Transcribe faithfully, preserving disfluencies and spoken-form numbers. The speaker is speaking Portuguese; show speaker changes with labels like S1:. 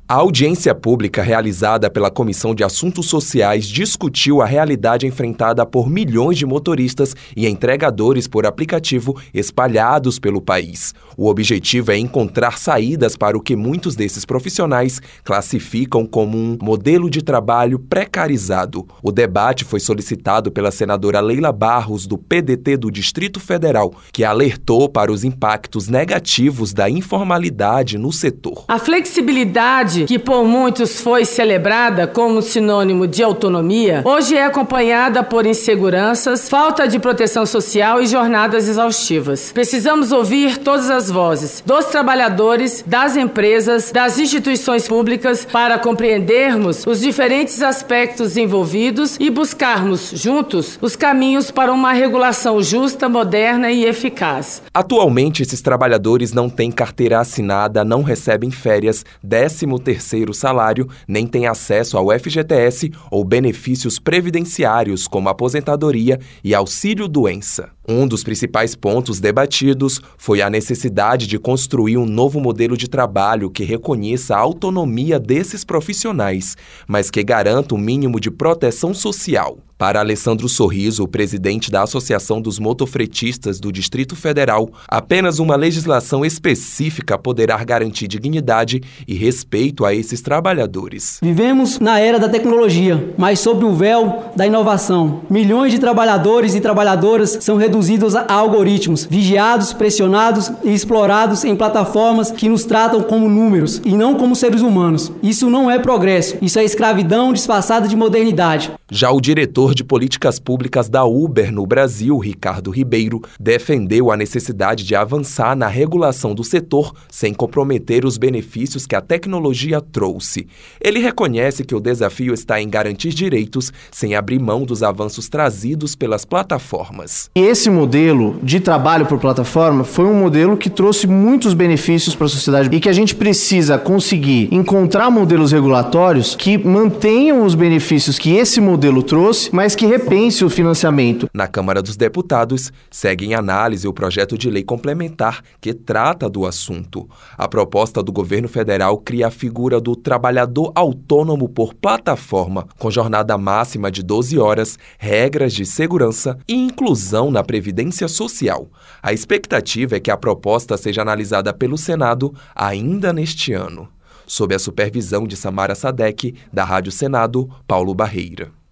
S1: A audiência pública realizada pela Comissão de Assuntos Sociais discutiu a realidade enfrentada por milhões de motoristas e entregadores por aplicativo espalhados pelo país. O objetivo é encontrar saídas para o que muitos desses profissionais classificam como um modelo de trabalho precarizado. O debate foi solicitado pela senadora Leila Barros, do P D T do Distrito Federal, que alertou para os impactos negativos da informalidade no setor.
S2: A flexibilidade, que por muitos foi celebrada como sinônimo de autonomia, hoje é acompanhada por inseguranças, falta de proteção social e jornadas exaustivas. Precisamos ouvir todas as vozes dos trabalhadores, das empresas, das instituições públicas para compreendermos os diferentes aspectos envolvidos e buscarmos juntos os caminhos para uma regulação justa, moderna e eficaz.
S1: Atualmente, esses trabalhadores não têm carteira assinada, não recebem férias, décimo terceiro salário, nem têm acesso ao F G T S ou benefícios previdenciários como aposentadoria e auxílio-doença. Um dos principais pontos debatidos foi a necessidade de construir um novo modelo de trabalho que reconheça a autonomia desses profissionais, mas que garanta um mínimo de proteção social. Para Alessandro Sorriso, o presidente da Associação dos Motofretistas do Distrito Federal, apenas uma legislação específica poderá garantir dignidade e respeito a esses trabalhadores.
S3: Vivemos na era da tecnologia, mas sob o véu da inovação. Milhões de trabalhadores e trabalhadoras são reduzidos a algoritmos, vigiados, pressionados e explorados em plataformas que nos tratam como números e não como seres humanos. Isso não é progresso, isso é escravidão disfarçada de modernidade.
S1: Já o diretor de políticas públicas da Uber no Brasil, Ricardo Ribeiro, defendeu a necessidade de avançar na regulação do setor sem comprometer os benefícios que a tecnologia trouxe. Ele reconhece que o desafio está em garantir direitos sem abrir mão dos avanços trazidos pelas plataformas.
S4: Esse modelo de trabalho por plataforma foi um modelo que trouxe muitos benefícios para a sociedade e que a gente precisa conseguir encontrar modelos regulatórios que mantenham os benefícios que esse modelo modelo trouxe, mas que repense o financiamento.
S1: Na Câmara dos Deputados, segue em análise o projeto de lei complementar que trata do assunto. A proposta do governo federal cria a figura do trabalhador autônomo por plataforma, com jornada máxima de doze horas, regras de segurança e inclusão na Previdência Social. A expectativa é que a proposta seja analisada pelo Senado ainda neste ano. Sob a supervisão de Samara Sadek, da Rádio Senado, Paulo Barreira.